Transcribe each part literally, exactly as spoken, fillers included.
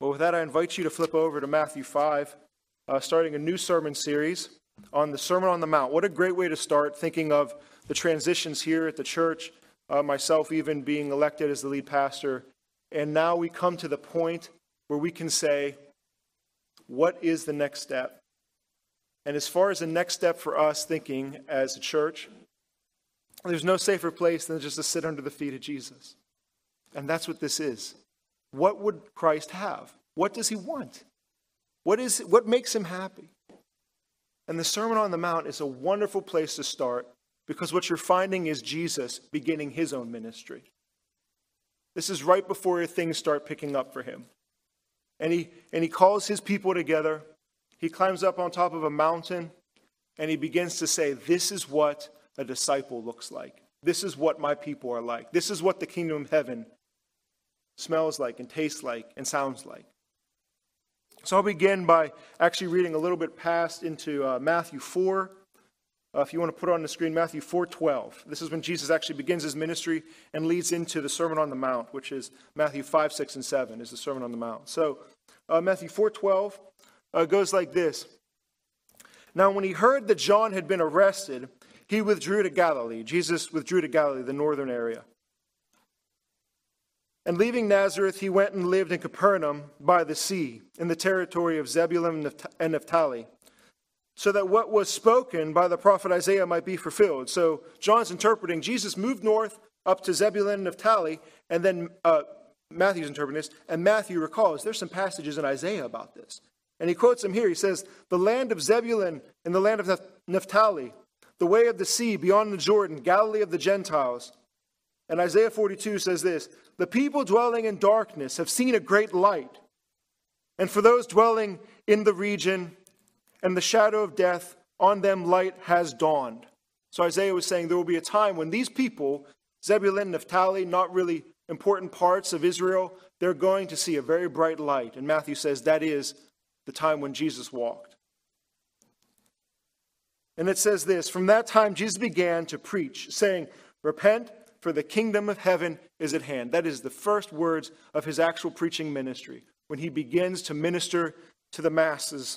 Well, with that, I invite you to flip over to Matthew five, uh, starting a new sermon series on the Sermon on the Mount. What a great way to start, thinking of the transitions here at the church, uh, myself even being elected as the lead pastor. And now we come to the point where we can say, what is the next step? And as far as the next step for us thinking as a church, there's no safer place than just to sit under the feet of Jesus. And that's what this is. What would Christ have? What does he want? What is what makes him happy? And the Sermon on the Mount is a wonderful place to start, because what you're finding is Jesus beginning his own ministry. This is right before things start picking up for him. And he and he calls his people together. He climbs up on top of a mountain and he begins to say, this is what a disciple looks like. This is what my people are like. This is what the kingdom of heaven smells like and tastes like and sounds like. So I'll begin by actually reading a little bit past into uh, Matthew four. Uh, if you want to put it on the screen, Matthew four twelve. This is when Jesus actually begins his ministry and leads into the Sermon on the Mount, which is Matthew five, six, and seven is the Sermon on the Mount. So uh, Matthew four twelve uh, goes like this. Now when he heard that John had been arrested, he withdrew to Galilee. Jesus withdrew to Galilee, the northern area. And leaving Nazareth, he went and lived in Capernaum by the sea, in the territory of Zebulun and Naphtali, so that what was spoken by the prophet Isaiah might be fulfilled. So John's interpreting, Jesus moved north up to Zebulun and Naphtali, and then uh, Matthew's interpreting this, and Matthew recalls there's some passages in Isaiah about this. And he quotes him here. He says, the land of Zebulun and the land of Naphtali, the way of the sea beyond the Jordan, Galilee of the Gentiles. And Isaiah forty-two says this, the people dwelling in darkness have seen a great light. And for those dwelling in the region and the shadow of death, on them light has dawned. So Isaiah was saying there will be a time when these people, Zebulun, Naphtali, not really important parts of Israel, they're going to see a very bright light. And Matthew says that is the time when Jesus walked. And it says this, from that time Jesus began to preach, saying, repent, for the kingdom of heaven is at hand. That is the first words of his actual preaching ministry, when he begins to minister to the masses.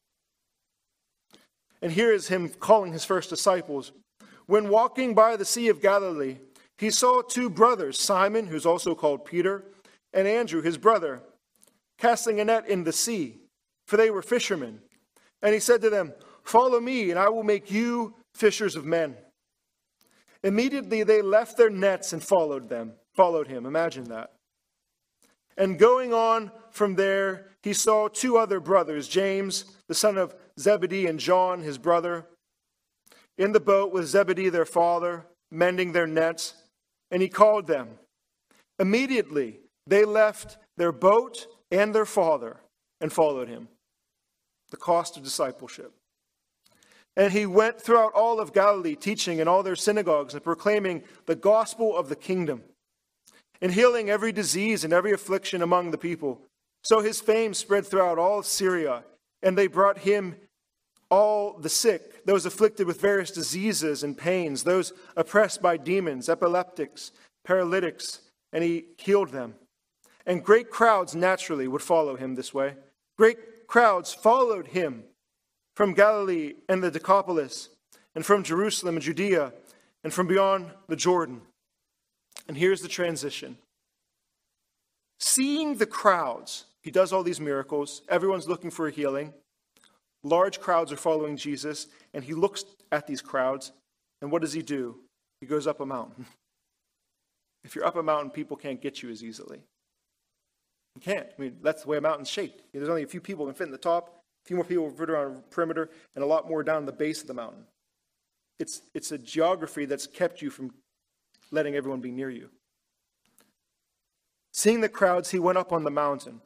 And here is him calling his first disciples. When walking by the Sea of Galilee, he saw two brothers, Simon, who's also called Peter, and Andrew, his brother, casting a net in the sea, for they were fishermen. And he said to them, follow me, and I will make you fishers of men. Immediately they left their nets and followed them, followed him. Imagine that. And going on from there, he saw two other brothers, James, the son of Zebedee, and John, his brother, in the boat with Zebedee, their father, mending their nets. And he called them. Immediately they left their boat and their father and followed him. The cost of discipleship. And he went throughout all of Galilee, teaching in all their synagogues and proclaiming the gospel of the kingdom, and healing every disease and every affliction among the people. So his fame spread throughout all of Syria, and they brought him all the sick, those afflicted with various diseases and pains, those oppressed by demons, epileptics, paralytics, and he healed them. And great crowds naturally would follow him this way. Great crowds followed him from Galilee and the Decapolis, and from Jerusalem and Judea, and from beyond the Jordan. And here's the transition. Seeing the crowds, he does all these miracles, everyone's looking for a healing. Large crowds are following Jesus, and he looks at these crowds, and what does he do? He goes up a mountain. If you're up a mountain, people can't get you as easily. You can't. I mean, that's the way a mountain's shaped. There's only a few people who can fit in the top, a few more people fit around the perimeter, and a lot more down the base of the mountain. It's, it's a geography that's kept you from letting everyone be near you. Seeing the crowds, he went up on the mountain.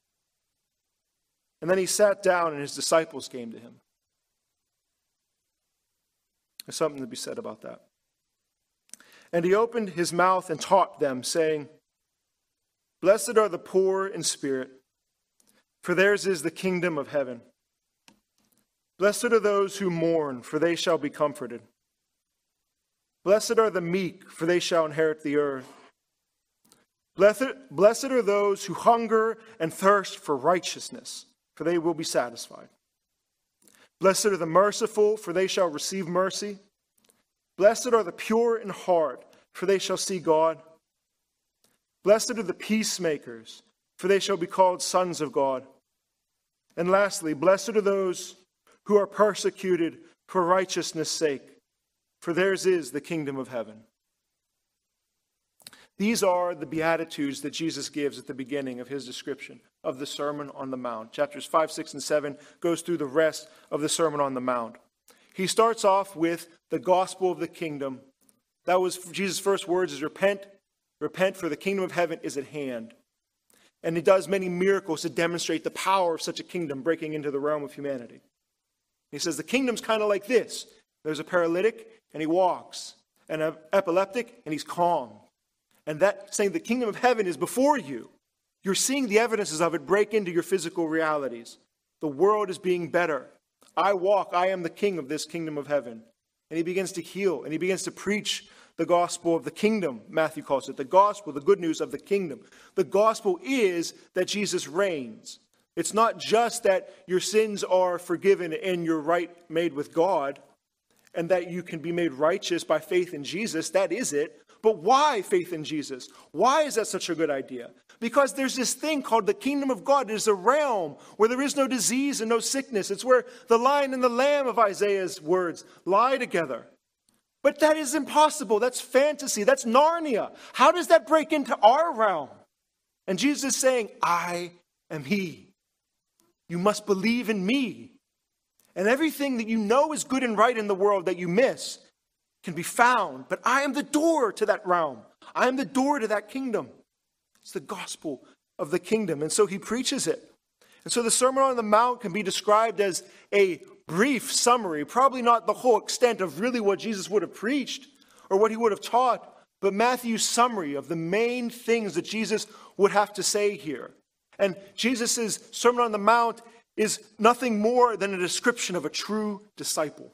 And then he sat down, and his disciples came to him. There's something to be said about that. And he opened his mouth and taught them, saying, blessed are the poor in spirit, for theirs is the kingdom of heaven. Blessed are those who mourn, for they shall be comforted. Blessed are the meek, for they shall inherit the earth. Blessed, blessed are those who hunger and thirst for righteousness, for they will be satisfied. Blessed are the merciful, for they shall receive mercy. Blessed are the pure in heart, for they shall see God. Blessed are the peacemakers, for they shall be called sons of God. And lastly, blessed are those who are persecuted for righteousness' sake, for theirs is the kingdom of heaven. These are the Beatitudes that Jesus gives at the beginning of his description of the Sermon on the Mount. Chapters five, six, and seven goes through the rest of the Sermon on the Mount. He starts off with the gospel of the kingdom. That was Jesus' first words is repent, repent for the kingdom of heaven is at hand. And he does many miracles to demonstrate the power of such a kingdom breaking into the realm of humanity. He says the kingdom's kind of like this. There's a paralytic and he walks, and an epileptic and he's calm. And that saying the kingdom of heaven is before you. You're seeing the evidences of it break into your physical realities. The world is being better. I walk, I am the king of this kingdom of heaven. And he begins to heal, and he begins to preach the gospel of the kingdom, Matthew calls it. The gospel, the good news of the kingdom. The gospel is that Jesus reigns. It's not just that your sins are forgiven and you're right made with God, and that you can be made righteous by faith in Jesus. That is it. But why faith in Jesus? Why is that such a good idea? Because there's this thing called the kingdom of God. It is a realm where there is no disease and no sickness. It's where the lion and the lamb of Isaiah's words lie together. But that is impossible. That's fantasy. That's Narnia. How does that break into our realm? And Jesus is saying, I am he. You must believe in me. And everything that you know is good and right in the world that you miss can be found, but I am the door to that realm. I am the door to that kingdom. It's the gospel of the kingdom. And so he preaches it. And so the Sermon on the Mount can be described as a brief summary, probably not the whole extent of really what Jesus would have preached or what he would have taught, but Matthew's summary of the main things that Jesus would have to say here. And Jesus' Sermon on the Mount is nothing more than a description of a true disciple.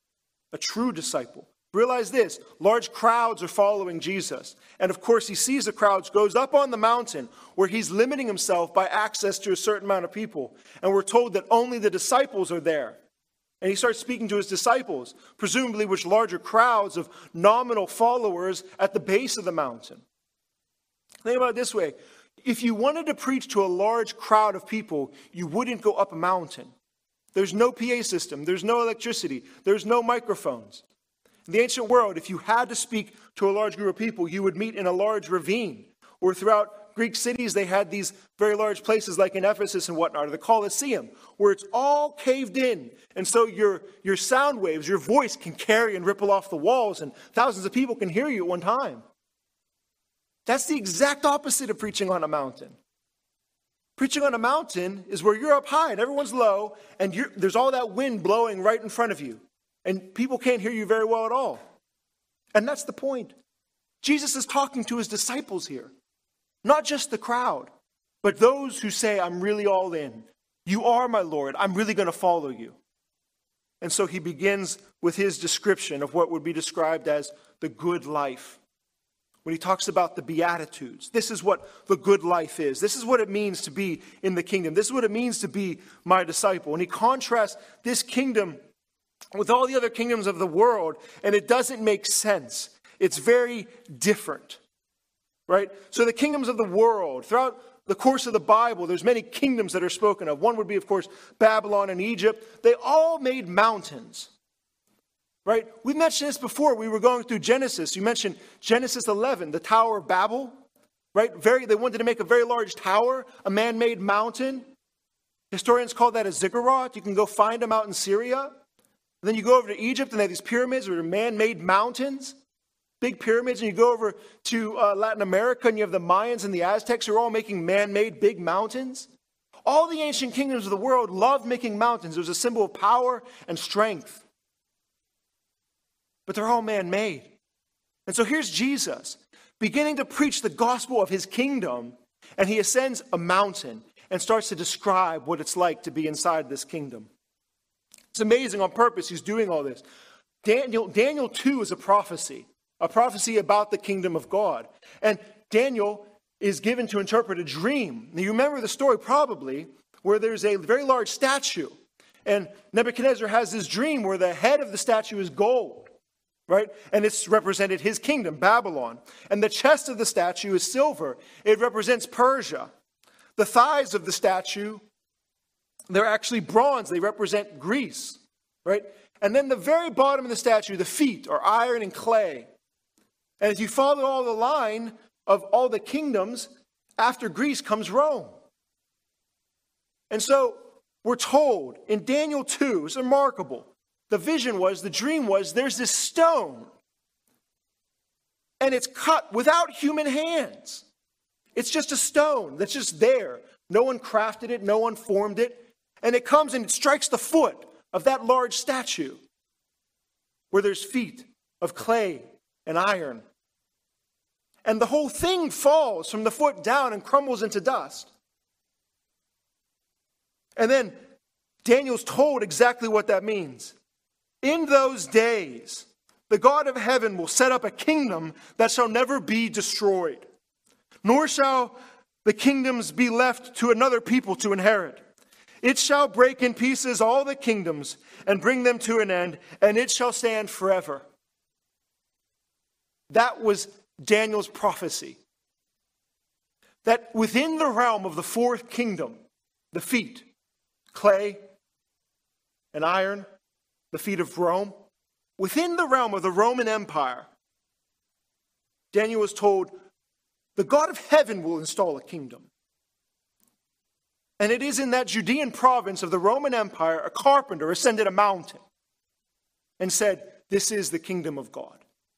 A true disciple. Realize this, large crowds are following Jesus. And of course, he sees the crowds, goes up on the mountain where he's limiting himself by access to a certain amount of people. And we're told that only the disciples are there. And he starts speaking to his disciples, presumably with larger crowds of nominal followers at the base of the mountain. Think about it this way. If you wanted to preach to a large crowd of people, you wouldn't go up a mountain. There's no P A system. There's no electricity. There's no microphones. In the ancient world, if you had to speak to a large group of people, you would meet in a large ravine. Or throughout Greek cities, they had these very large places like in Ephesus and whatnot, or the Colosseum, where it's all caved in. And so your, your sound waves, your voice can carry and ripple off the walls, and thousands of people can hear you at one time. That's the exact opposite of preaching on a mountain. Preaching on a mountain is where you're up high and everyone's low, and you're, there's all that wind blowing right in front of you. And people can't hear you very well at all. And that's the point. Jesus is talking to his disciples here. Not just the crowd, but those who say, I'm really all in. You are my Lord. I'm really going to follow you. And so he begins with his description of what would be described as the good life. When he talks about the Beatitudes, this is what the good life is. This is what it means to be in the kingdom. This is what it means to be my disciple. And he contrasts this kingdom with all the other kingdoms of the world, and it doesn't make sense. It's very different, right? So the kingdoms of the world, throughout the course of the Bible, there's many kingdoms that are spoken of. One would be, of course, Babylon and Egypt. They all made mountains, right? We mentioned this before. We were going through Genesis. You mentioned Genesis eleven, the Tower of Babel, right? Very, they wanted to make a very large tower, a man-made mountain. Historians call that a ziggurat. You can go find them out in Syria. And then you go over to Egypt, and they have these pyramids, which are man-made mountains, big pyramids. And you go over to uh, Latin America, and you have the Mayans and the Aztecs who are all making man-made big mountains. All the ancient kingdoms of the world loved making mountains. It was a symbol of power and strength. But they're all man-made. And so here's Jesus, beginning to preach the gospel of his kingdom, and he ascends a mountain and starts to describe what it's like to be inside this kingdom. It's amazing on purpose he's doing all this. Daniel, Daniel two is a prophecy, a prophecy about the kingdom of God. And Daniel is given to interpret a dream. Now, you remember the story probably where there's a very large statue. And Nebuchadnezzar has this dream where the head of the statue is gold, right? And it's represented his kingdom, Babylon. And the chest of the statue is silver. It represents Persia. The thighs of the statue, they're actually bronze. They represent Greece, right? And then the very bottom of the statue, the feet, are iron and clay. And if you follow all the line of all the kingdoms, after Greece comes Rome. And so we're told in Daniel two, it's remarkable. The vision was, the dream was, there's this stone. And it's cut without human hands. It's just a stone that's just there. No one crafted it, no one formed it. And it comes and it strikes the foot of that large statue where there's feet of clay and iron. And the whole thing falls from the foot down and crumbles into dust. And then Daniel's told exactly what that means. In those days, the God of heaven will set up a kingdom that shall never be destroyed, nor shall the kingdoms be left to another people to inherit. It shall break in pieces all the kingdoms and bring them to an end, and it shall stand forever. That was Daniel's prophecy. That within the realm of the fourth kingdom, the feet, clay and iron, the feet of Rome, within the realm of the Roman Empire, Daniel was told, the God of heaven will install a kingdom. And it is in that Judean province of the Roman Empire, a carpenter ascended a mountain and said, this is the kingdom of God.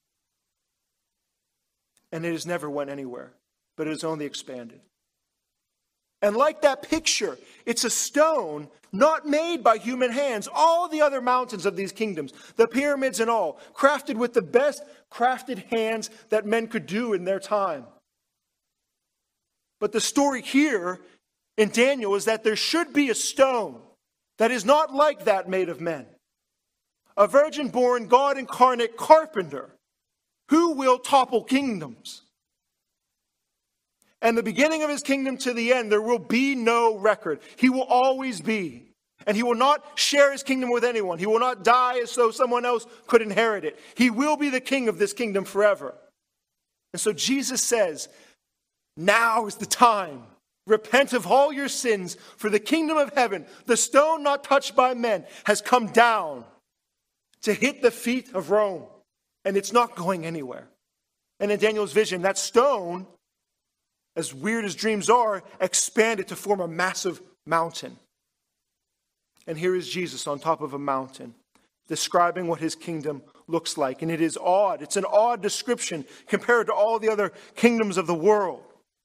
And it has never went anywhere, but it has only expanded. And like that picture, it's a stone not made by human hands. All the other mountains of these kingdoms, the pyramids and all, crafted with the best crafted hands that men could do in their time. But the story here in Daniel is that there should be a stone that is not like that made of men. A virgin-born, God-incarnate carpenter who will topple kingdoms. And the beginning of his kingdom to the end, there will be no record. He will always be. And he will not share his kingdom with anyone. He will not die as though someone else could inherit it. He will be the king of this kingdom forever. And so Jesus says, now is the time. Repent of all your sins, for the kingdom of heaven, the stone not touched by men, has come down to hit the feet of Rome. And it's not going anywhere. And in Daniel's vision, that stone, as weird as dreams are, expanded to form a massive mountain. And here is Jesus on top of a mountain, describing what his kingdom looks like. And it is odd. It's an odd description compared to all the other kingdoms of the world.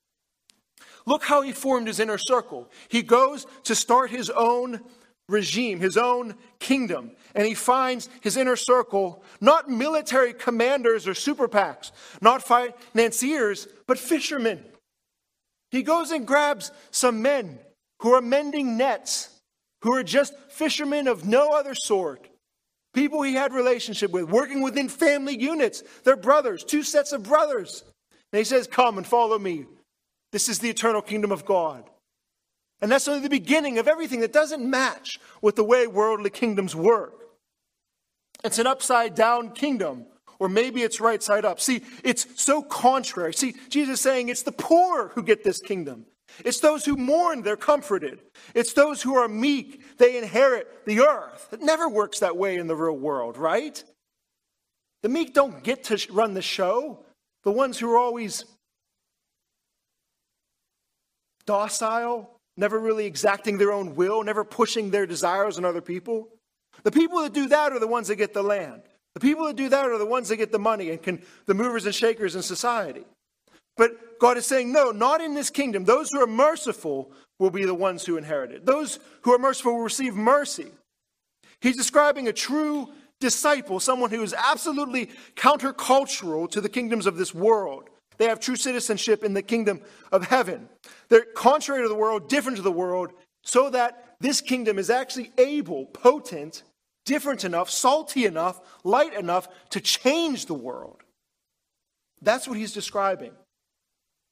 Look how he formed his inner circle. He goes to start his own regime, his own kingdom. And he finds his inner circle, not military commanders or super PACs, not financiers, but fishermen. He goes and grabs some men who are mending nets, who are just fishermen of no other sort. People he had relationship with, working within family units. They're brothers, two sets of brothers. And he says, come and follow me. This is the eternal kingdom of God. And that's only the beginning of everything that doesn't match with the way worldly kingdoms work. It's an upside down kingdom, or maybe it's right side up. See, it's so contrary. See, Jesus is saying it's the poor who get this kingdom. It's those who mourn, they're comforted. It's those who are meek, they inherit the earth. It never works that way in the real world, right? The meek don't get to run the show. The ones who are always docile, never really exacting their own will, never pushing their desires on other people. The people that do that are the ones that get the land. The people that do that are the ones that get the money and can, the movers and shakers in society. But God is saying, no, not in this kingdom. Those who are merciful will be the ones who inherit it. Those who are merciful will receive mercy. He's describing a true disciple, someone who is absolutely countercultural to the kingdoms of this world. They have true citizenship in the kingdom of heaven. They're contrary to the world, different to the world, so that this kingdom is actually able, potent, different enough, salty enough, light enough to change the world. That's what he's describing.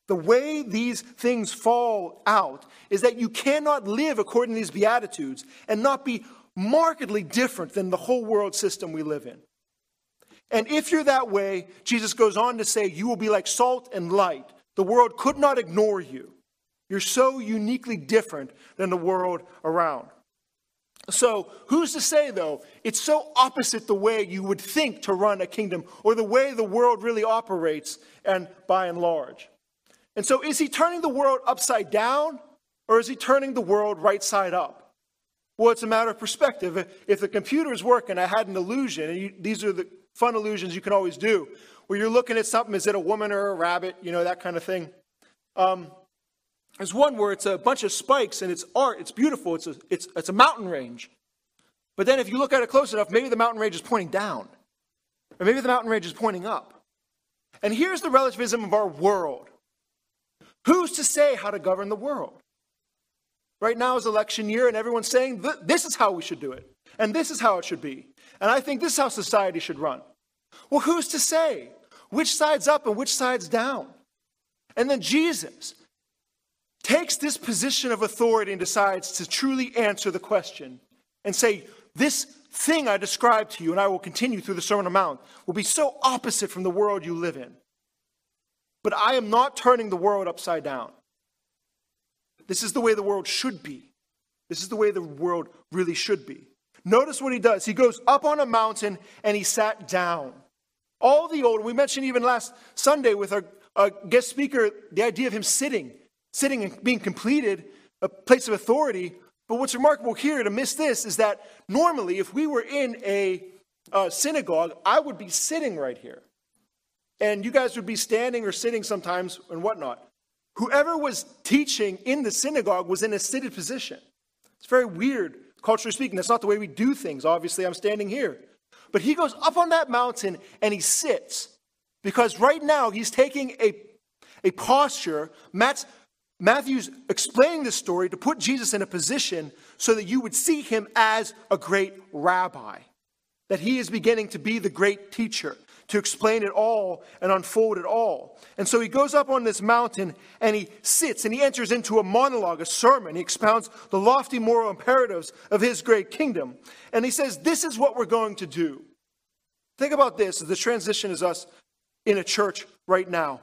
The way these things fall out is that you cannot live according to these Beatitudes and not be markedly different than the whole world system we live in. And if you're that way, Jesus goes on to say, you will be like salt and light. The world could not ignore you. You're so uniquely different than the world around. So who's to say, though, it's so opposite the way you would think to run a kingdom or the way the world really operates, and by and large. And so is he turning the world upside down, or is he turning the world right side up? Well, it's a matter of perspective. If the computer is working, I had an illusion, and you, these are the fun illusions you can always do, where you're looking at something, is it a woman or a rabbit, you know, that kind of thing. Um, there's one where it's a bunch of spikes, and it's art, it's beautiful, it's a, it's, it's a mountain range. But then if you look at it close enough, maybe the mountain range is pointing down, or maybe the mountain range is pointing up. And here's the relativism of our world. Who's to say how to govern the world? Right now is election year, and everyone's saying, this is how we should do it. And this is how it should be. And I think this is how society should run. Well, who's to say? Which side's up and which side's down? And then Jesus takes this position of authority and decides to truly answer the question and say, this thing I described to you, and I will continue through the Sermon on the Mount, will be so opposite from the world you live in. But I am not turning the world upside down. This is the way the world should be. This is the way the world really should be. Notice what he does. He goes up on a mountain and he sat down. All the old, we mentioned even last Sunday with our, our guest speaker, the idea of him sitting, sitting and being completed, a place of authority. But what's remarkable here, to miss this, is that normally if we were in a, a synagogue, I would be sitting right here. And you guys would be standing or sitting sometimes and whatnot. Whoever was teaching in the synagogue was in a seated position. It's very weird, culturally speaking. That's not the way we do things. Obviously, I'm standing here. But he goes up on that mountain and he sits. Because right now he's taking a, a posture. Matt's, Matthew's explaining this story to put Jesus in a position so that you would see him as a great rabbi. That he is beginning to be the great teacher, to explain it all and unfold it all. And so he goes up on this mountain and he sits and he enters into a monologue, a sermon. He expounds the lofty moral imperatives of his great kingdom. And he says, this is what we're going to do. Think about this, as the transition is us in a church right now.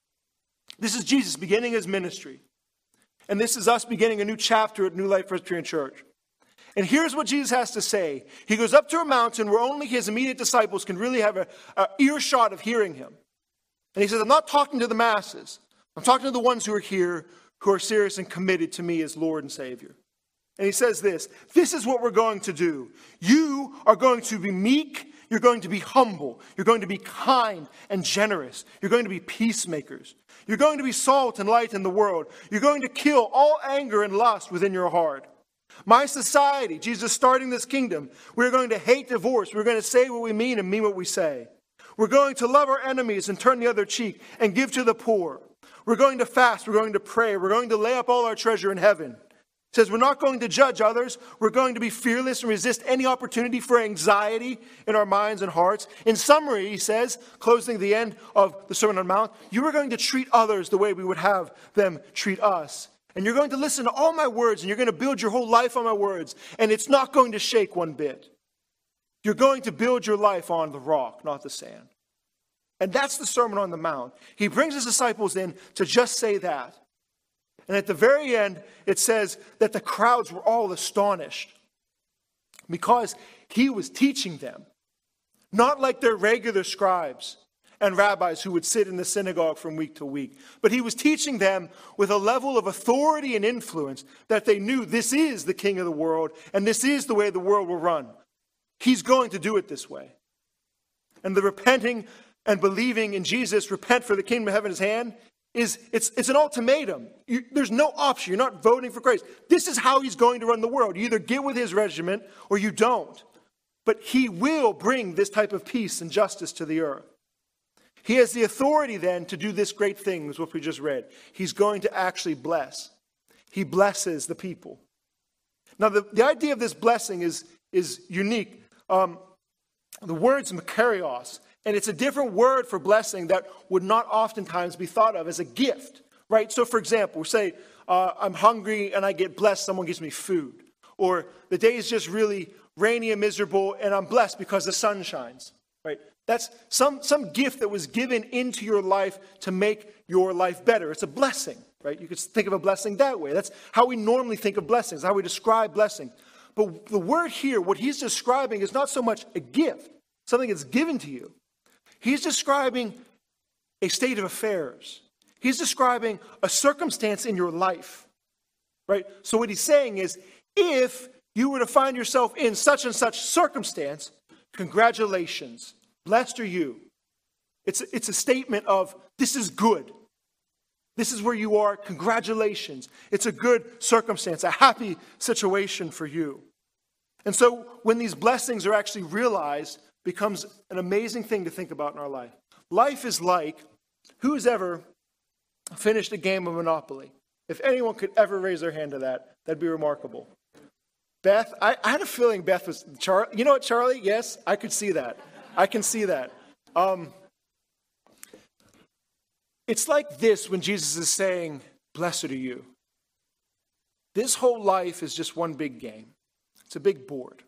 This is Jesus beginning his ministry. And this is us beginning a new chapter at New Life Presbyterian Church. And here's what Jesus has to say. He goes up to a mountain where only his immediate disciples can really have an earshot of hearing him. And he says, I'm not talking to the masses. I'm talking to the ones who are here, who are serious and committed to me as Lord and Savior. And he says this, this is what we're going to do. You are going to be meek. You're going to be humble. You're going to be kind and generous. You're going to be peacemakers. You're going to be salt and light in the world. You're going to kill all anger and lust within your heart. My society, Jesus starting this kingdom, we're going to hate divorce. We're going to say what we mean and mean what we say. We're going to love our enemies and turn the other cheek and give to the poor. We're going to fast. We're going to pray. We're going to lay up all our treasure in heaven. It says we're not going to judge others. We're going to be fearless and resist any opportunity for anxiety in our minds and hearts. In summary, he says, closing the end of the Sermon on the Mount, you are going to treat others the way we would have them treat us. And you're going to listen to all my words, and you're going to build your whole life on my words, and it's not going to shake one bit. You're going to build your life on the rock, not the sand. And that's the Sermon on the Mount. He brings his disciples in to just say that. And at the very end, it says that the crowds were all astonished because he was teaching them, not like their regular scribes and rabbis who would sit in the synagogue from week to week. But he was teaching them with a level of authority and influence that they knew this is the king of the world and this is the way the world will run. He's going to do it this way. And the repenting and believing in Jesus, repent for the kingdom of heaven is hand, is it's, it's an ultimatum. You, there's no option. You're not voting for Christ. This is how he's going to run the world. You either get with his regiment or you don't. But he will bring this type of peace and justice to the earth. He has the authority then to do this great thing, is what we just read. He's going to actually bless. He blesses the people. Now, the, the idea of this blessing is, is unique. Um, the word's makarios, and it's a different word for blessing that would not oftentimes be thought of as a gift right? So for example, say uh, I'm hungry and I get blessed, someone gives me food. Or the day is just really rainy and miserable and I'm blessed because the sun shines, right? That's some, some gift that was given into your life to make your life better. It's a blessing, right? You could think of a blessing that way. That's how we normally think of blessings, how we describe blessing. But the word here, what he's describing is not so much a gift, something that's given to you. He's describing a state of affairs. He's describing a circumstance in your life, right? So what he's saying is, if you were to find yourself in such and such circumstance, congratulations, blessed are you. It's, it's a statement of, this is good. This is where you are, congratulations. It's a good circumstance, a happy situation for you. And so when these blessings are actually realized, it becomes an amazing thing to think about in our life. Life is like, who's ever finished a game of Monopoly? If anyone could ever raise their hand to that, that'd be remarkable. Beth, I, I had a feeling Beth was, Char, you know what, Charlie? Yes, I could see that. I can see that. Um, it's like this when Jesus is saying, blessed are you. This whole life is just one big game. It's a big board.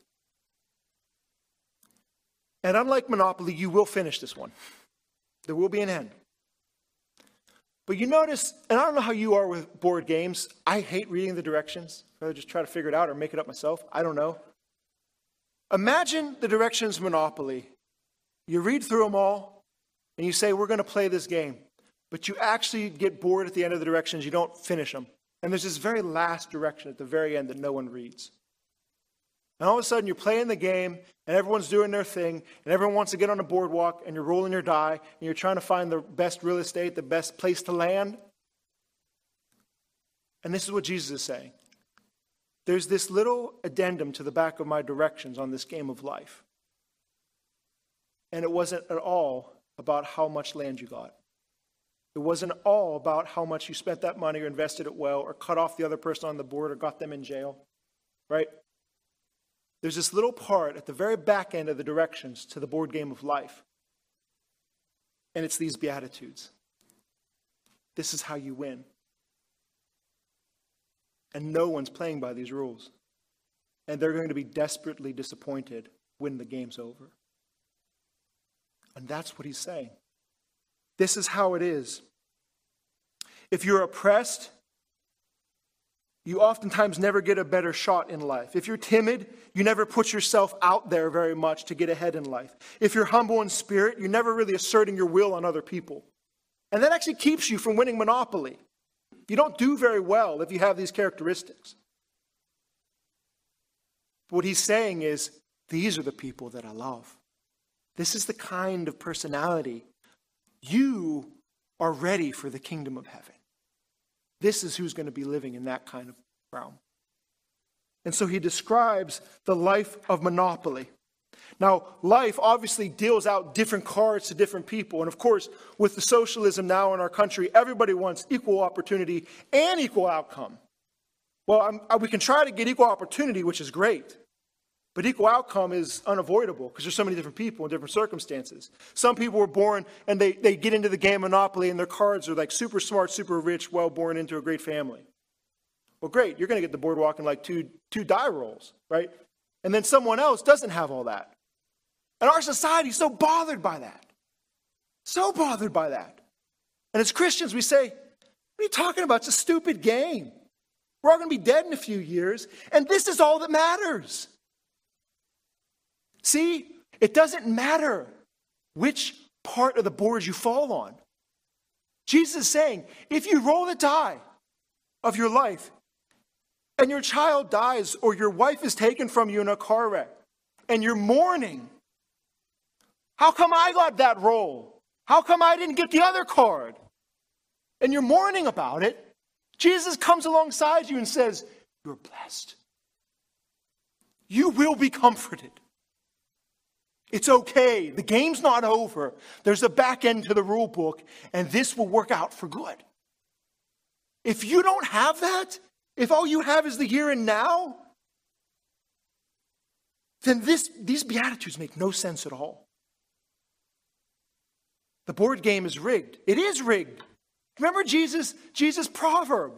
And unlike Monopoly, you will finish this one. There will be an end. But you notice, and I don't know how you are with board games, I hate reading the directions. I'd rather just try to figure it out or make it up myself. I don't know. Imagine the directions of Monopoly. You read through them all, and you say, we're going to play this game. But you actually get bored at the end of the directions. You don't finish them. And there's this very last direction at the very end that no one reads. And all of a sudden, you're playing the game, and everyone's doing their thing, and everyone wants to get on a boardwalk, and you're rolling your die, and you're trying to find the best real estate, the best place to land. And this is what Jesus is saying. There's this little addendum to the back of my directions on this game of life. And it wasn't at all about how much land you got. It wasn't at all about how much you spent that money or invested it well or cut off the other person on the board or got them in jail, right? There's this little part at the very back end of the directions to the board game of life. And it's these Beatitudes. This is how you win. And no one's playing by these rules. And they're going to be desperately disappointed when the game's over. And that's what he's saying. This is how it is. If you're oppressed, you oftentimes never get a better shot in life. If you're timid, you never put yourself out there very much to get ahead in life. If you're humble in spirit, you're never really asserting your will on other people. And that actually keeps you from winning Monopoly. You don't do very well if you have these characteristics. What he's saying is, these are the people that I love. This is the kind of personality. You are ready for the kingdom of heaven. This is who's going to be living in that kind of realm. And so he describes the life of Monopoly. Now, life obviously deals out different cards to different people. And of course, with the socialism now in our country, everybody wants equal opportunity and equal outcome. Well, I'm, we can try to get equal opportunity, which is great. But equal outcome is unavoidable because there's so many different people in different circumstances. Some people were born and they, they get into the game Monopoly and their cards are like super smart, super rich, well born into a great family. Well, great, you're going to get the boardwalk in like two, two die rolls, right? And then someone else doesn't have all that. And our society is so bothered by that. So bothered by that. And as Christians, we say, what are you talking about? It's a stupid game. We're all going to be dead in a few years. And this is all that matters. See, it doesn't matter which part of the board you fall on. Jesus is saying, if you roll the die of your life and your child dies or your wife is taken from you in a car wreck and you're mourning, how come I got that roll? How come I didn't get the other card? And you're mourning about it. Jesus comes alongside you and says, you're blessed. You will be comforted. It's okay. The game's not over. There's a back end to the rule book, and this will work out for good. If you don't have that, if all you have is the here and now, then this, these Beatitudes make no sense at all. The board game is rigged. It is rigged. Remember Jesus, Jesus' proverb.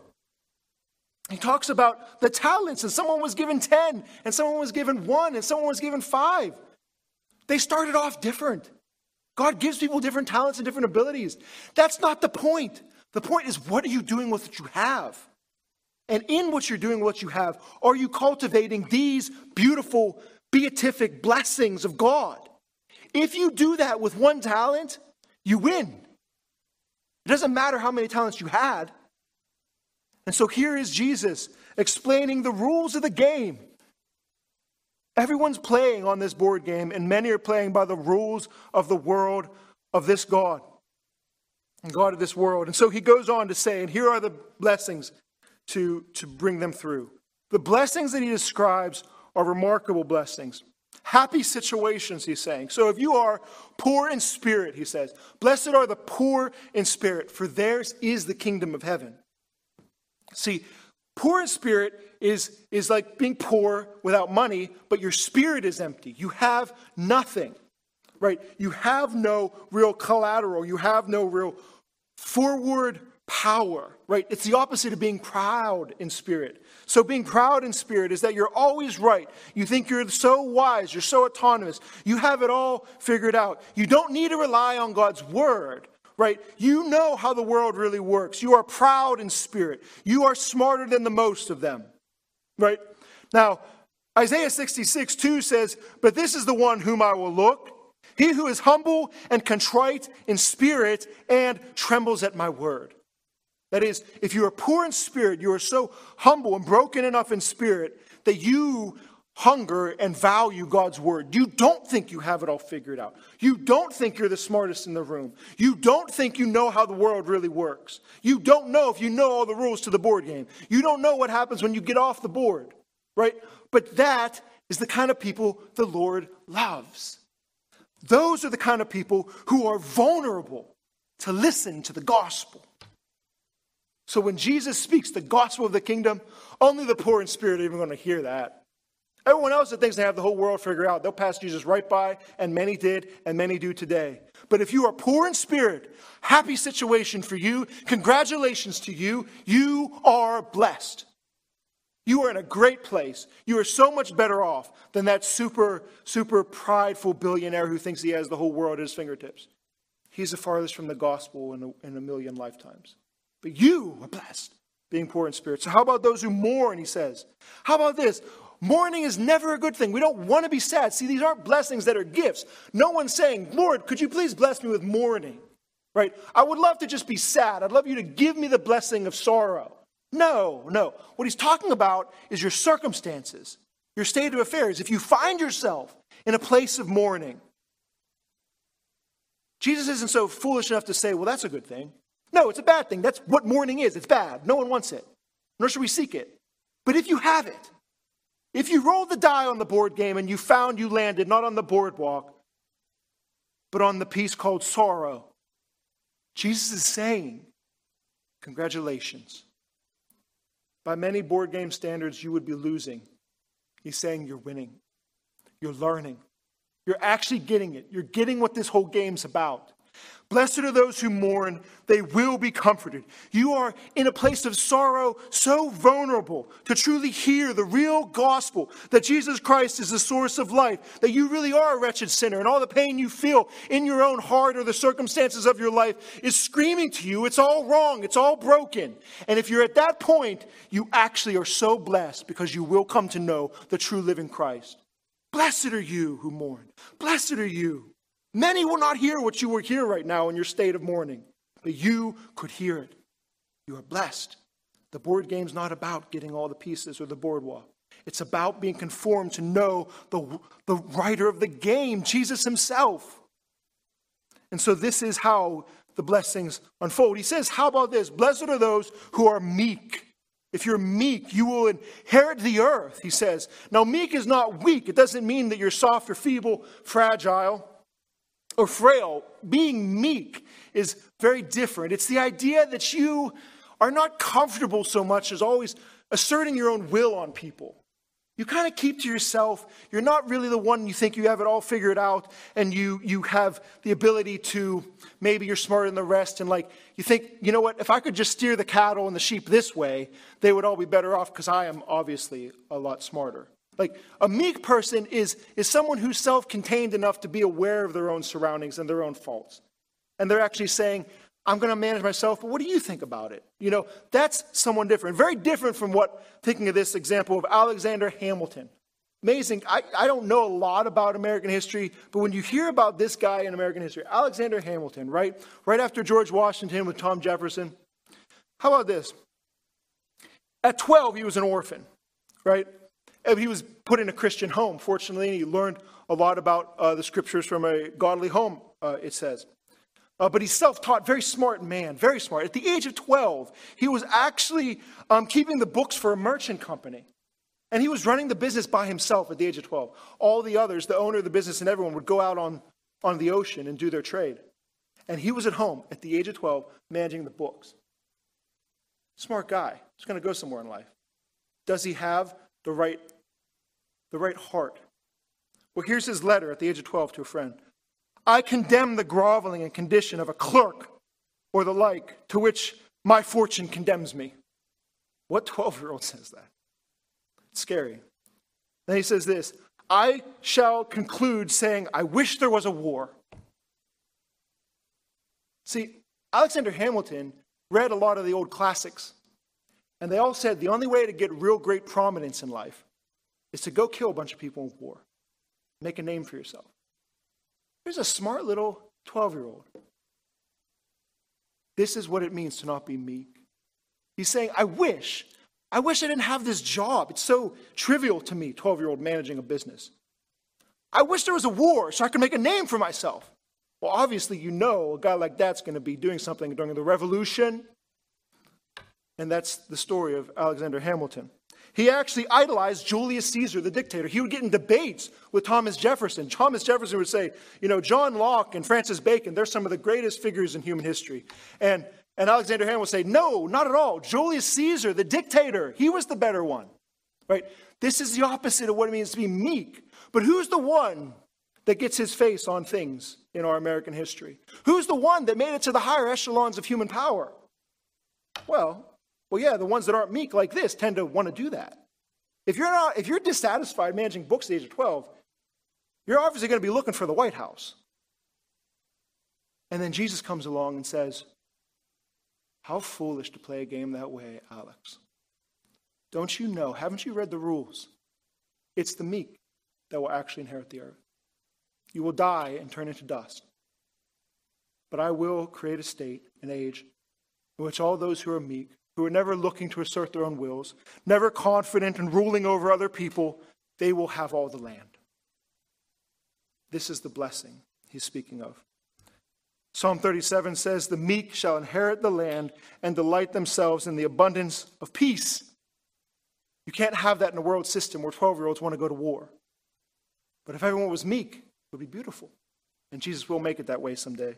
He talks about the talents, and someone was given ten, and someone was given one, and someone was given five. They started off different. God gives people different talents and different abilities. That's not the point. The point is, what are you doing with what you have? And in what you're doing, what you have, are you cultivating these beautiful, beatific blessings of God? If you do that with one talent, you win. It doesn't matter how many talents you had. And so here is Jesus explaining the rules of the game. Everyone's playing on this board game, and many are playing by the rules of the world of this God, and God of this world. And so he goes on to say, and here are the blessings to, to bring them through. The blessings that he describes are remarkable blessings. Happy situations, he's saying. So if you are poor in spirit, he says, blessed are the poor in spirit, for theirs is the kingdom of heaven. See, poor in spirit is, is like being poor without money, but your spirit is empty. You have nothing, right? You have no real collateral. You have no real forward power, right? It's the opposite of being proud in spirit. So being proud in spirit is that you're always right. You think you're so wise. You're so autonomous. You have it all figured out. You don't need to rely on God's word. Right? You know how the world really works. You are proud in spirit. You are smarter than the most of them. Right? Now, Isaiah sixty-six two says, but this is the one whom I will look, he who is humble and contrite in spirit and trembles at my word. That is, if you are poor in spirit, you are so humble and broken enough in spirit that you hunger and value God's word. You don't think you have it all figured out. You don't think you're the smartest in the room. You don't think you know how the world really works. You don't know if you know all the rules to the board game. You don't know what happens when you get off the board, right? But that is the kind of people the Lord loves. Those are the kind of people who are vulnerable to listen to the gospel. So when Jesus speaks the gospel of the kingdom, only the poor in spirit are even going to hear that. Everyone else that thinks they have the whole world figured out, they'll pass Jesus right by, and many did, and many do today. But if you are poor in spirit, happy situation for you, congratulations to you, you are blessed. You are in a great place. You are so much better off than that super, super prideful billionaire who thinks he has the whole world at his fingertips. He's the farthest from the gospel in a, in a million lifetimes. But you are blessed, being poor in spirit. So how about those who mourn, he says? How about this? Mourning is never a good thing. We don't want to be sad. See, these aren't blessings that are gifts. No one's saying, Lord, could you please bless me with mourning? Right? I would love to just be sad. I'd love you to give me the blessing of sorrow. No, no. What he's talking about is your circumstances, your state of affairs. If you find yourself in a place of mourning, Jesus isn't so foolish enough to say, well, that's a good thing. No, it's a bad thing. That's what mourning is. It's bad. No one wants it. Nor should we seek it. But if you have it, if you rolled the die on the board game and you found you landed not on the boardwalk, but on the piece called sorrow, Jesus is saying, congratulations. By many board game standards, you would be losing. He's saying you're winning. You're learning. You're actually getting it. You're getting what this whole game's about. Blessed are those who mourn, they will be comforted. You are in a place of sorrow, so vulnerable to truly hear the real gospel that Jesus Christ is the source of life, that you really are a wretched sinner, and all the pain you feel in your own heart or the circumstances of your life is screaming to you, it's all wrong, it's all broken. And if you're at that point, you actually are so blessed because you will come to know the true living Christ. Blessed are you who mourn. Blessed are you. Many will not hear what you will hear right now in your state of mourning, but you could hear it. You are blessed. The board game's not about getting all the pieces or the boardwalk. It's about being conformed to know the, the writer of the game, Jesus himself. And so this is how the blessings unfold. He says, how about this? Blessed are those who are meek. If you're meek, you will inherit the earth, he says. Now, meek is not weak. It doesn't mean that you're soft or feeble, fragile, or frail. Being meek is very different. It's the idea that you are not comfortable so much as always asserting your own will on people. You kind of keep to yourself. You're not really the one you think you have it all figured out, and you you have the ability to, maybe you're smarter than the rest, and like you think, you know what, if I could just steer the cattle and the sheep this way, they would all be better off because I am obviously a lot smarter. Like a meek person is, is someone who's self-contained enough to be aware of their own surroundings and their own faults. And they're actually saying, I'm going to manage myself, but what do you think about it? You know, that's someone different. Very different from what, thinking of this example of Alexander Hamilton. Amazing. I, I don't know a lot about American history, but when you hear about this guy in American history, Alexander Hamilton, right? Right after George Washington with Tom Jefferson. How about this? At twelve, he was an orphan, right? And he was put in a Christian home, fortunately, and he learned a lot about uh, the scriptures from a godly home, uh, it says. Uh, but he's self-taught, very smart man, very smart. At the age of twelve, he was actually um, keeping the books for a merchant company. And he was running the business by himself at the age of twelve. All the others, the owner of the business and everyone, would go out on, on the ocean and do their trade. And he was at home at the age of twelve managing the books. Smart guy. He's going to go somewhere in life. Does he have the right, the right heart? Well, here's his letter at the age of twelve to a friend. I condemn the groveling and condition of a clerk or the like, to which my fortune condemns me. What twelve-year-old says that? It's scary. Then he says this, I shall conclude saying, I wish there was a war. See, Alexander Hamilton read a lot of the old classics, and they all said the only way to get real great prominence in life is to go kill a bunch of people in war. Make a name for yourself. Here's a smart little twelve-year-old. This is what it means to not be meek. He's saying, I wish, I wish I didn't have this job. It's so trivial to me, twelve-year-old managing a business. I wish there was a war so I could make a name for myself. Well, obviously, you know a guy like that's going to be doing something during the Revolution. And that's the story of Alexander Hamilton. He actually idolized Julius Caesar, the dictator. He would get in debates with Thomas Jefferson. Thomas Jefferson would say, you know, John Locke and Francis Bacon, they're some of the greatest figures in human history. And, and Alexander Hamilton would say, no, not at all. Julius Caesar, the dictator, he was the better one. Right? This is the opposite of what it means to be meek. But who's the one that gets his face on things in our American history? Who's the one that made it to the higher echelons of human power? Well, Well, yeah, the ones that aren't meek like this tend to want to do that. If you're not, if you're dissatisfied managing books at the age of twelve, you're obviously going to be looking for the White House. And then Jesus comes along and says, how foolish to play a game that way, Alex. Don't you know, haven't you read the rules? It's the meek that will actually inherit the earth. You will die and turn into dust. But I will create a state, an age, in which all those who are meek, who are never looking to assert their own wills, never confident in ruling over other people, they will have all the land. This is the blessing he's speaking of. Psalm thirty-seven says, the meek shall inherit the land and delight themselves in the abundance of peace. You can't have that in a world system where twelve-year-olds want to go to war. But if everyone was meek, it would be beautiful. And Jesus will make it that way someday.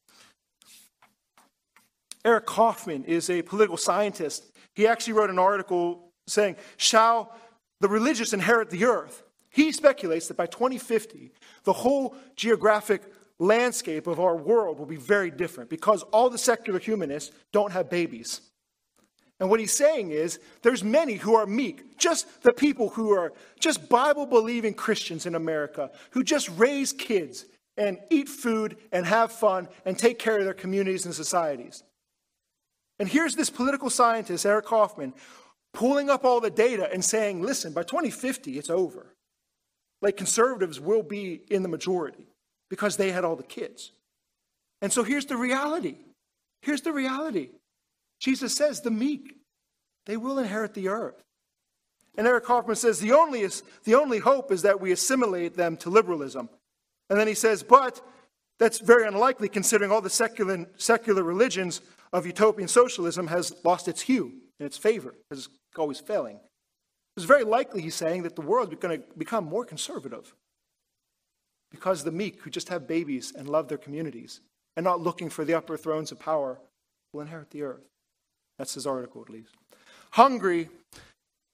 Eric Kaufman is a political scientist. He actually wrote an article saying, shall the religious inherit the earth? He speculates that by twenty fifty, the whole geographic landscape of our world will be very different because all the secular humanists don't have babies. And what he's saying is there's many who are meek, just the people who are just Bible-believing Christians in America, who just raise kids and eat food and have fun and take care of their communities and societies. And here's this political scientist, Eric Kaufman, pulling up all the data and saying, listen, by twenty fifty, it's over. Like conservatives will be in the majority because they had all the kids. And so here's the reality. Here's the reality. Jesus says the meek, they will inherit the earth. And Eric Kaufman says the only, is, the only hope is that we assimilate them to liberalism. And then he says, but that's very unlikely considering all the secular, secular religions of utopian socialism has lost its hue and its favor, is always failing. It's very likely, he's saying, that the world is going to become more conservative because the meek who just have babies and love their communities and not looking for the upper thrones of power will inherit the earth. That's his article, at least. Hungary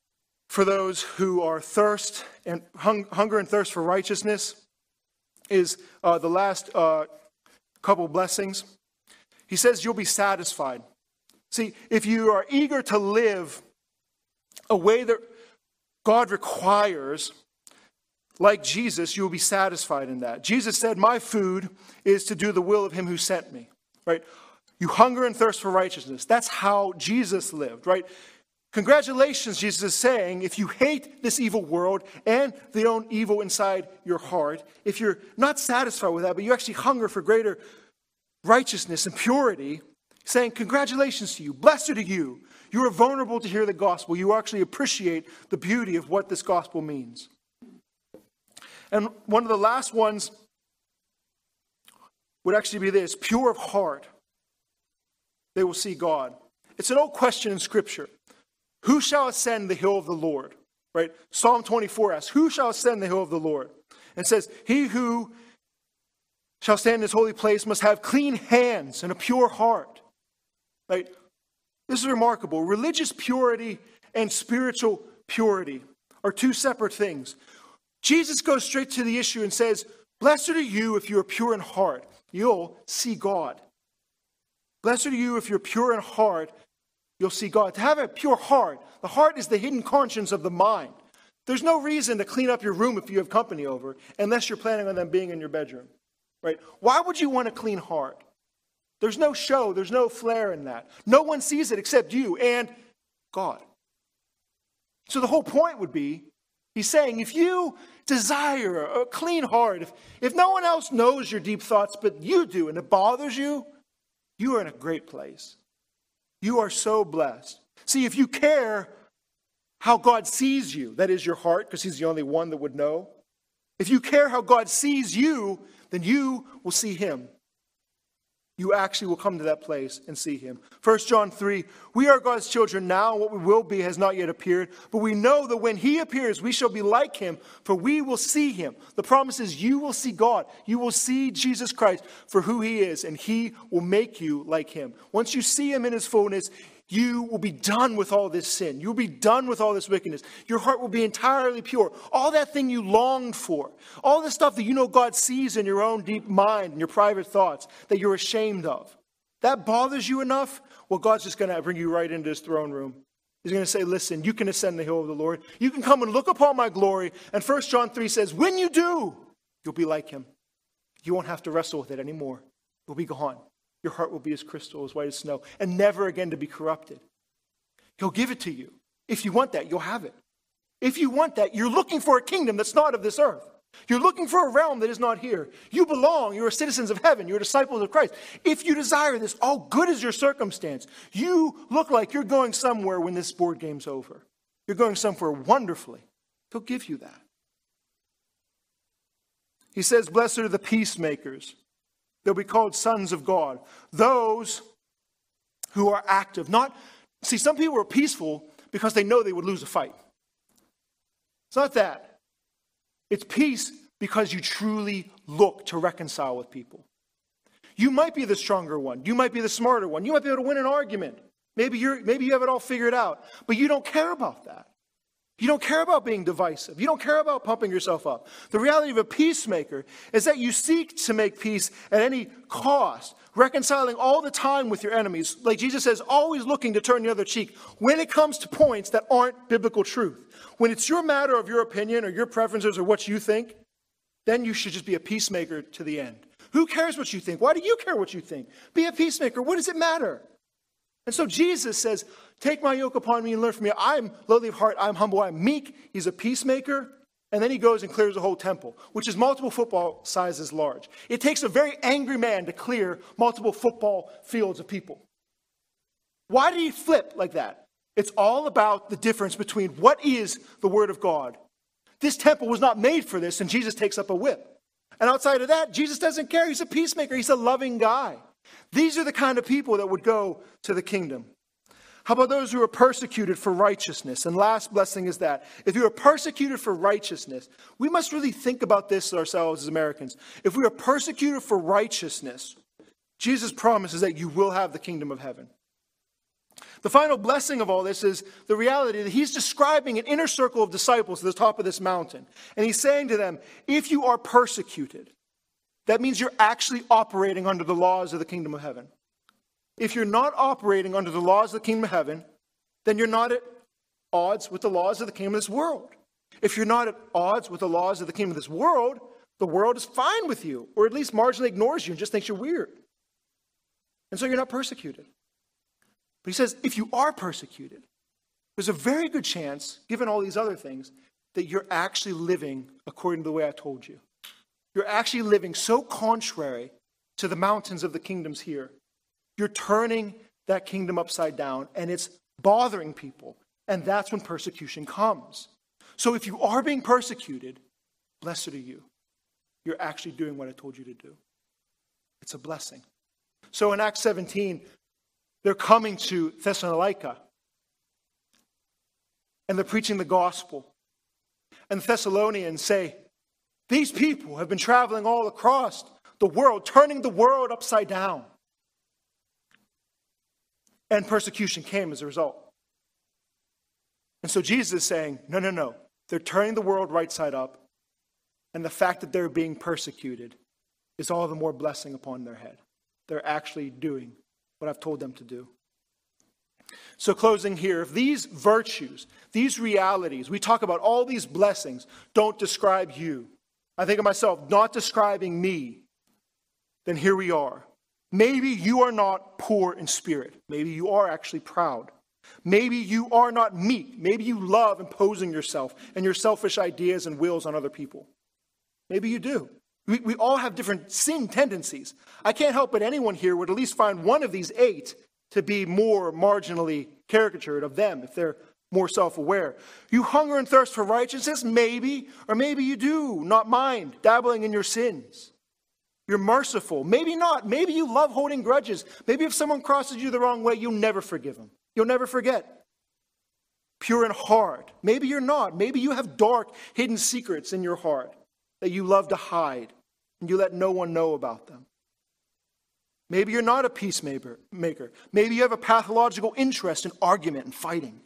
for those who are thirst and hung, hunger and thirst for righteousness is uh, the last uh, couple blessings. He says you'll be satisfied. See, if you are eager to live a way that God requires, like Jesus, you will be satisfied in that. Jesus said, my food is to do the will of him who sent me, right? You hunger and thirst for righteousness. That's how Jesus lived, right? Congratulations, Jesus is saying, if you hate this evil world and the own evil inside your heart, if you're not satisfied with that, but you actually hunger for greater righteousness and purity, saying, congratulations to you, blessed are you. You are vulnerable to hear the gospel. You actually appreciate the beauty of what this gospel means. And one of the last ones would actually be this, pure of heart. They will see God. It's an old question in Scripture. Who shall ascend the hill of the Lord? Right? Psalm twenty-four asks, who shall ascend the hill of the Lord? And it says, he who shall stand in his holy place must have clean hands and a pure heart. Right? This is remarkable. Religious purity and spiritual purity are two separate things. Jesus goes straight to the issue and says, blessed are you if you are pure in heart. You'll see God. Blessed are you if you're pure in heart. You'll see God. To have a pure heart, the heart is the hidden conscience of the mind. There's no reason to clean up your room if you have company over, unless you're planning on them being in your bedroom. Right? Why would you want a clean heart? There's no show, there's no flair in that. No one sees it except you and God. So the whole point would be, he's saying, if you desire a clean heart, if, if no one else knows your deep thoughts but you do, and it bothers you, you are in a great place. You are so blessed. See, if you care how God sees you, that is your heart, because he's the only one that would know. If you care how God sees you, then you will see him. You actually will come to that place and see him. First John three, we are God's children now, and what we will be has not yet appeared. But we know that when he appears, we shall be like him, for we will see him. The promise is you will see God. You will see Jesus Christ for who he is, and he will make you like him. Once you see him in his fullness, you will be done with all this sin. You'll be done with all this wickedness. Your heart will be entirely pure. All that thing you longed for, all the stuff that you know God sees in your own deep mind and your private thoughts that you're ashamed of, that bothers you enough? Well, God's just going to bring you right into his throne room. He's going to say, listen, you can ascend the hill of the Lord. You can come and look upon my glory. And First John three says, when you do, you'll be like him. You won't have to wrestle with it anymore. It'll be gone. Your heart will be as crystal, as white as snow, and never again to be corrupted. He'll give it to you. If you want that, you'll have it. If you want that, you're looking for a kingdom that's not of this earth. You're looking for a realm that is not here. You belong. You're citizens of heaven. You're disciples of Christ. If you desire this, all good is your circumstance. You look like you're going somewhere when this board game's over. You're going somewhere wonderfully. He'll give you that. He says, blessed are the peacemakers. They'll be called sons of God. Those who are active. Not, see, some people are peaceful because they know they would lose a fight. It's not that. It's peace because you truly look to reconcile with people. You might be the stronger one. You might be the smarter one. You might be able to win an argument. Maybe you're, maybe you have it all figured out. But you don't care about that. You don't care about being divisive. You don't care about pumping yourself up. The reality of a peacemaker is that you seek to make peace at any cost, reconciling all the time with your enemies. Like Jesus says, always looking to turn the other cheek when it comes to points that aren't biblical truth. When it's your matter of your opinion or your preferences or what you think, then you should just be a peacemaker to the end. Who cares what you think? Why do you care what you think? Be a peacemaker. What does it matter? And so Jesus says, take my yoke upon me and learn from me. I'm lowly of heart, I'm humble, I'm meek. He's a peacemaker. And then he goes and clears the whole temple, which is multiple football sizes large. It takes a very angry man to clear multiple football fields of people. Why did he flip like that? It's all about the difference between what is the word of God. This temple was not made for this, and Jesus takes up a whip. And outside of that, Jesus doesn't care. He's a peacemaker. He's a loving guy. These are the kind of people that would go to the kingdom. How about those who are persecuted for righteousness? And last blessing is that if you are persecuted for righteousness, we must really think about this ourselves as Americans. If we are persecuted for righteousness, Jesus promises that you will have the kingdom of heaven. The final blessing of all this is the reality that he's describing an inner circle of disciples at the top of this mountain. And he's saying to them, if you are persecuted, that means you're actually operating under the laws of the kingdom of heaven. If you're not operating under the laws of the kingdom of heaven, then you're not at odds with the laws of the kingdom of this world. If you're not at odds with the laws of the kingdom of this world, the world is fine with you, or at least marginally ignores you and just thinks you're weird. And so you're not persecuted. But he says, if you are persecuted, there's a very good chance, given all these other things, that you're actually living according to the way I told you. You're actually living so contrary to the mountains of the kingdoms here. You're turning that kingdom upside down, and it's bothering people. And that's when persecution comes. So if you are being persecuted, blessed are you. You're actually doing what I told you to do. It's a blessing. So in Acts seventeen, they're coming to Thessalonica. And they're preaching the gospel. And the Thessalonians say, these people have been traveling all across the world, turning the world upside down. And persecution came as a result. And so Jesus is saying, no, no, no. They're turning the world right side up. And the fact that they're being persecuted is all the more blessing upon their head. They're actually doing what I've told them to do. So closing here, if these virtues, these realities, we talk about all these blessings, don't describe you. I think of myself, not describing me, then here we are. Maybe you are not poor in spirit. Maybe you are actually proud. Maybe you are not meek. Maybe you love imposing yourself and your selfish ideas and wills on other people. Maybe you do. We, we all have different sin tendencies. I can't help but anyone here would at least find one of these eight to be more marginally caricatured of them if they're more self-aware. You hunger and thirst for righteousness? Maybe. Or maybe you do not mind dabbling in your sins. You're merciful. Maybe not. Maybe you love holding grudges. Maybe if someone crosses you the wrong way, you'll never forgive them. You'll never forget. Pure in heart. Maybe you're not. Maybe you have dark, hidden secrets in your heart that you love to hide and you let no one know about them. Maybe you're not a peacemaker. Maybe you have a pathological interest in argument and fighting.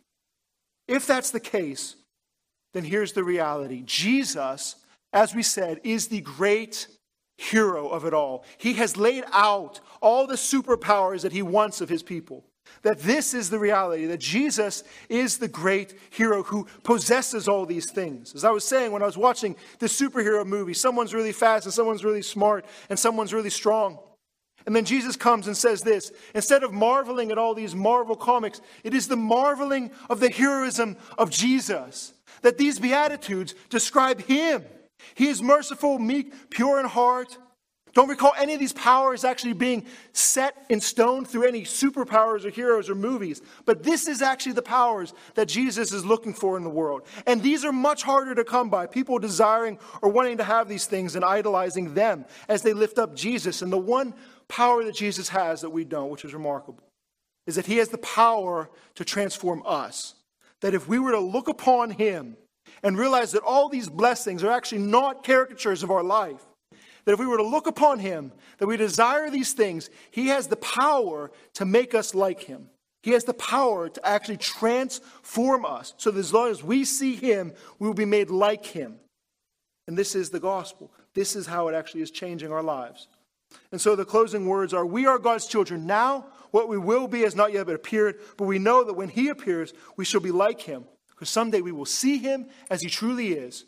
If that's the case, then here's the reality. Jesus, as we said, is the great hero of it all. He has laid out all the superpowers that he wants of his people. That this is the reality, that Jesus is the great hero who possesses all these things. As I was saying when I was watching this superhero movie, someone's really fast and someone's really smart and someone's really strong. And then Jesus comes and says this, instead of marveling at all these Marvel comics, it is the marveling of the heroism of Jesus. That these Beatitudes describe him. He is merciful, meek, pure in heart. Don't recall any of these powers actually being set in stone through any superpowers or heroes or movies. But this is actually the powers that Jesus is looking for in the world. And these are much harder to come by. People desiring or wanting to have these things and idolizing them as they lift up Jesus. And the one power that Jesus has that we don't, which is remarkable, is that he has the power to transform us. That if we were to look upon him and realize that all these blessings are actually not caricatures of our life, that if we were to look upon him, that we desire these things, he has the power to make us like him. He has the power to actually transform us so that as long as we see him, we will be made like him. And this is the gospel. This is how it actually is changing our lives. And so the closing words are, we are God's children. Now, what we will be has not yet appeared, but we know that when he appears, we shall be like him. Because someday we will see him as he truly is.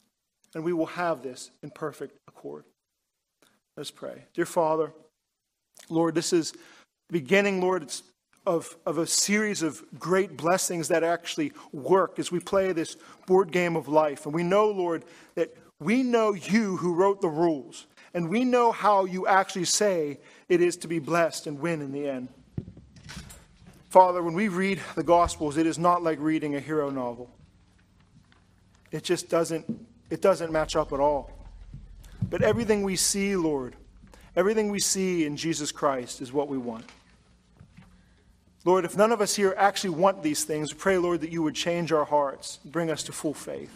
And we will have this in perfect accord. Let's pray. Dear Father, Lord, this is the beginning, Lord, it's of, of a series of great blessings that actually work as we play this board game of life. And we know, Lord, that we know you who wrote the rules. And we know how you actually say it is to be blessed and win in the end. Father, when we read the Gospels, it is not like reading a hero novel. It just doesn't, it doesn't match up at all. But everything we see, Lord, everything we see in Jesus Christ is what we want. Lord, if none of us here actually want these things, pray, Lord, that you would change our hearts, bring us to full faith.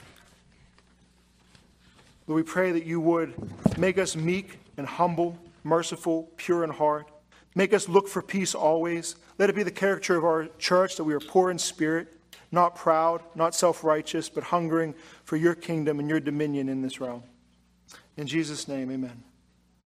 Lord, we pray that you would make us meek and humble, merciful, pure in heart, Make us look for peace always. Let it be the character of our church that we are poor in spirit, not proud, not self-righteous, but hungering for your kingdom and your dominion in this realm. In Jesus' name, amen.